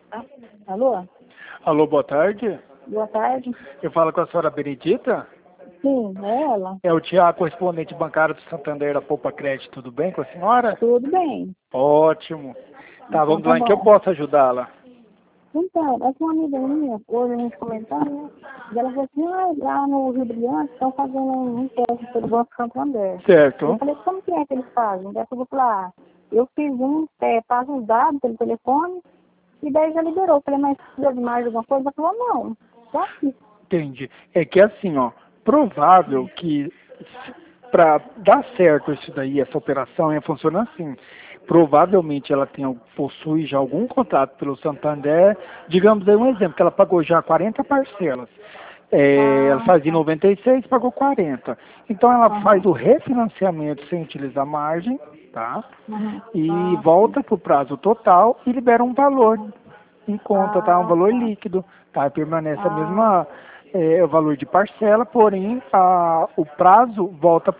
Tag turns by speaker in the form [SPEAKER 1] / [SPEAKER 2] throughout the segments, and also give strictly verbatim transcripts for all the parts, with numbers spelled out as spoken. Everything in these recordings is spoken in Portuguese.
[SPEAKER 1] Ah, alô?
[SPEAKER 2] Alô, boa tarde.
[SPEAKER 1] Boa tarde.
[SPEAKER 2] Eu falo com a senhora Benedita.
[SPEAKER 1] Sim, é ela.
[SPEAKER 2] É o Tiago, correspondente bancário do Santander da Poupa Crédito. Tudo bem com a senhora?
[SPEAKER 1] Tudo bem.
[SPEAKER 2] Ótimo. Tá,
[SPEAKER 1] Então
[SPEAKER 2] vamos
[SPEAKER 1] tá
[SPEAKER 2] lá, em que eu
[SPEAKER 1] bom.
[SPEAKER 2] posso ajudá-la?
[SPEAKER 1] Então, essa uma amiga minha, hoje a gente comentando, né? E ela falou assim, ah, lá no Rio Brilhante estão fazendo um um teste pelo Banco Santander. Eu
[SPEAKER 2] Certo.
[SPEAKER 1] falei, como que é que eles fazem? Daí eu falei, ah, eu fiz um, é, passa uns dados pelo telefone, e daí já liberou. Eu falei, mas precisa de mais alguma coisa? Ela falou, não, só aqui.
[SPEAKER 2] Entendi. É que assim, ó, provável que para dar certo isso daí, essa operação, é, funciona assim. Provavelmente ela tem, possui já algum contrato pelo Santander, digamos aí um exemplo, que ela pagou já quarenta parcelas. É, ela
[SPEAKER 1] Ah,
[SPEAKER 2] fazia
[SPEAKER 1] tá.
[SPEAKER 2] noventa e seis, pagou quarenta. Então ela faz
[SPEAKER 1] Aham,
[SPEAKER 2] o refinanciamento sem utilizar margem, tá?
[SPEAKER 1] aham.
[SPEAKER 2] E
[SPEAKER 1] Ah, sim.
[SPEAKER 2] volta para o prazo total e libera um valor
[SPEAKER 1] Aham.
[SPEAKER 2] em conta, tá? Um
[SPEAKER 1] Ah,
[SPEAKER 2] valor
[SPEAKER 1] tá.
[SPEAKER 2] líquido, tá? Permanece a
[SPEAKER 1] Ah,
[SPEAKER 2] mesma, é, o valor de parcela, porém a, o prazo volta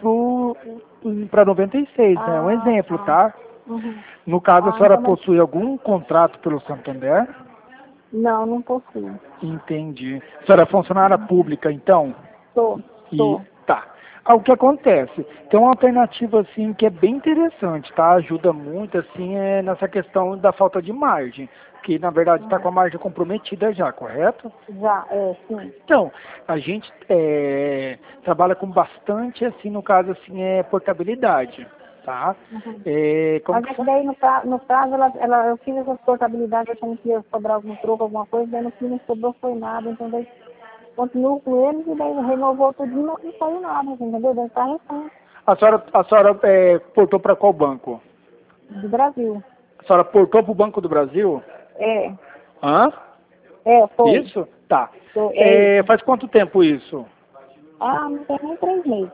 [SPEAKER 2] para noventa e seis, né? Um
[SPEAKER 1] ah,
[SPEAKER 2] exemplo,
[SPEAKER 1] tá.
[SPEAKER 2] tá?
[SPEAKER 1] Uhum.
[SPEAKER 2] No caso, a
[SPEAKER 1] Ah,
[SPEAKER 2] senhora
[SPEAKER 1] então, mas
[SPEAKER 2] possui algum contrato pelo Santander?
[SPEAKER 1] não, não possuo.
[SPEAKER 2] Entendi. A senhora é funcionária pública, então?
[SPEAKER 1] Tô,
[SPEAKER 2] E
[SPEAKER 1] tô.
[SPEAKER 2] tá. Ah, o que acontece? Tem uma alternativa assim que é bem interessante, tá? Ajuda muito assim é, nessa questão da falta de margem, que na verdade está com
[SPEAKER 1] Uhum.
[SPEAKER 2] a margem comprometida já, correto?
[SPEAKER 1] Já, é, sim.
[SPEAKER 2] Então, a gente é, trabalha com bastante assim, no caso assim, é portabilidade, tá?
[SPEAKER 1] Uhum.
[SPEAKER 2] É, como
[SPEAKER 1] Mas
[SPEAKER 2] que
[SPEAKER 1] é que
[SPEAKER 2] fa-
[SPEAKER 1] daí no, pra, no prazo ela, ela, eu fiz essa portabilidade achando que ia sobrar algum troco, alguma coisa, daí no fim não sobrou foi nada, então daí continuo com eles e daí renovou tudo e não saiu nada, entendeu? Daí tá recente
[SPEAKER 2] a senhora, a senhora é, portou para qual banco?
[SPEAKER 1] do Brasil.
[SPEAKER 2] A senhora portou para o Banco do Brasil?
[SPEAKER 1] É,
[SPEAKER 2] Hã?
[SPEAKER 1] é, foi.
[SPEAKER 2] Isso? Tá.
[SPEAKER 1] Foi, é
[SPEAKER 2] É,
[SPEAKER 1] isso.
[SPEAKER 2] faz quanto tempo isso?
[SPEAKER 1] Ah, não tem nem três meses.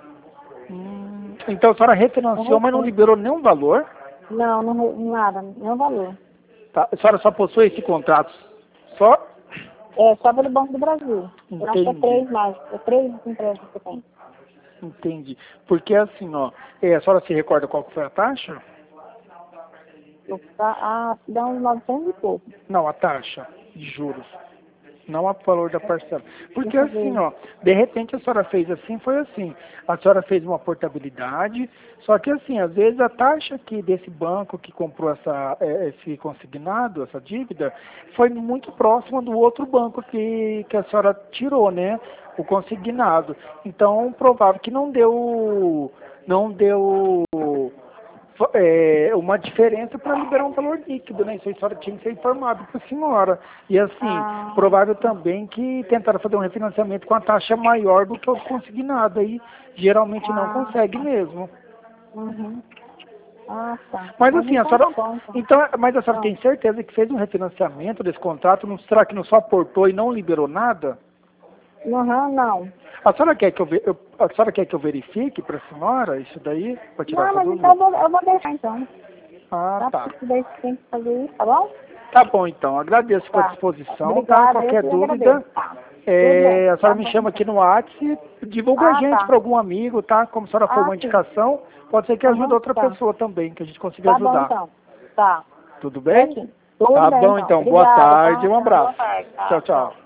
[SPEAKER 2] Hum, então a senhora
[SPEAKER 1] É
[SPEAKER 2] refinanciou, mas não
[SPEAKER 1] recente.
[SPEAKER 2] liberou nenhum valor?
[SPEAKER 1] Não, não, re- nada, nenhum valor.
[SPEAKER 2] Tá? A senhora só possui esse contrato? Só?
[SPEAKER 1] É, só pelo Banco do Brasil. Eu acho que é
[SPEAKER 2] Entendi,
[SPEAKER 1] três mais, é três empréstimos que tem.
[SPEAKER 2] entendi. Porque assim, ó, é, a senhora se recorda qual que foi a taxa?
[SPEAKER 1] Eu, tá, ah, dá uns novecentos e pouco.
[SPEAKER 2] Não, a taxa de juros. Não o valor da parcela. Porque
[SPEAKER 1] Deixa eu
[SPEAKER 2] assim,
[SPEAKER 1] ver.
[SPEAKER 2] ó, de repente a senhora fez assim, foi assim. A senhora fez uma portabilidade, só que assim, às vezes a taxa que desse banco que comprou essa, eh, esse consignado, essa dívida, foi muito próxima do outro banco que, que a senhora tirou, né? O consignado. Então, provável que não deu, não deu é, uma diferença para liberar um valor líquido, né? Isso a senhora tinha que ser informado para a senhora. E assim,
[SPEAKER 1] Ah,
[SPEAKER 2] provável também que tentaram fazer um refinanciamento com a taxa maior do que o consignado. Aí geralmente não
[SPEAKER 1] ah,
[SPEAKER 2] consegue
[SPEAKER 1] tá.
[SPEAKER 2] mesmo.
[SPEAKER 1] Uhum. Ah, tá.
[SPEAKER 2] Mas
[SPEAKER 1] Mas
[SPEAKER 2] assim, a
[SPEAKER 1] então tá
[SPEAKER 2] senhora.
[SPEAKER 1] bom, então.
[SPEAKER 2] Então, mas a senhora
[SPEAKER 1] Ah,
[SPEAKER 2] tem certeza que fez um refinanciamento desse contrato? Não, será que não só aportou e não liberou nada?
[SPEAKER 1] uhum, não.
[SPEAKER 2] A senhora quer que eu, ve- eu- a senhora quer que eu verifique para a senhora isso daí? Para tirar
[SPEAKER 1] Não,
[SPEAKER 2] essa
[SPEAKER 1] mas então
[SPEAKER 2] dúvida?
[SPEAKER 1] eu vou, eu vou deixar então.
[SPEAKER 2] Ah,
[SPEAKER 1] Tá?
[SPEAKER 2] tá.
[SPEAKER 1] Porque daí você tem que fazer isso, tá bom?
[SPEAKER 2] Tá bom, então. Agradeço pela
[SPEAKER 1] Tá.
[SPEAKER 2] disposição, tá?
[SPEAKER 1] Obrigada, eu
[SPEAKER 2] Qualquer
[SPEAKER 1] que agradeço.
[SPEAKER 2] dúvida,
[SPEAKER 1] Tá. Tudo bem.
[SPEAKER 2] é, a
[SPEAKER 1] Tá
[SPEAKER 2] senhora me
[SPEAKER 1] bom,
[SPEAKER 2] chama aqui
[SPEAKER 1] então.
[SPEAKER 2] no WhatsApp, divulga a
[SPEAKER 1] Ah,
[SPEAKER 2] gente
[SPEAKER 1] tá.
[SPEAKER 2] para algum amigo, tá? Como a senhora for
[SPEAKER 1] Ah,
[SPEAKER 2] uma
[SPEAKER 1] sim.
[SPEAKER 2] indicação, pode ser que ajude
[SPEAKER 1] Uhum,
[SPEAKER 2] outra
[SPEAKER 1] tá.
[SPEAKER 2] pessoa também, que a gente consiga
[SPEAKER 1] Tá bom,
[SPEAKER 2] ajudar.
[SPEAKER 1] então. Tá.
[SPEAKER 2] Tudo bem?
[SPEAKER 1] Certinho. Tudo
[SPEAKER 2] Tá
[SPEAKER 1] bem,
[SPEAKER 2] bom,
[SPEAKER 1] então.
[SPEAKER 2] então. Boa
[SPEAKER 1] Obrigada,
[SPEAKER 2] tarde,
[SPEAKER 1] tá?
[SPEAKER 2] um
[SPEAKER 1] Tá, boa
[SPEAKER 2] abraço.
[SPEAKER 1] tarde.
[SPEAKER 2] Tchau,
[SPEAKER 1] Tá,
[SPEAKER 2] tchau.
[SPEAKER 1] tchau.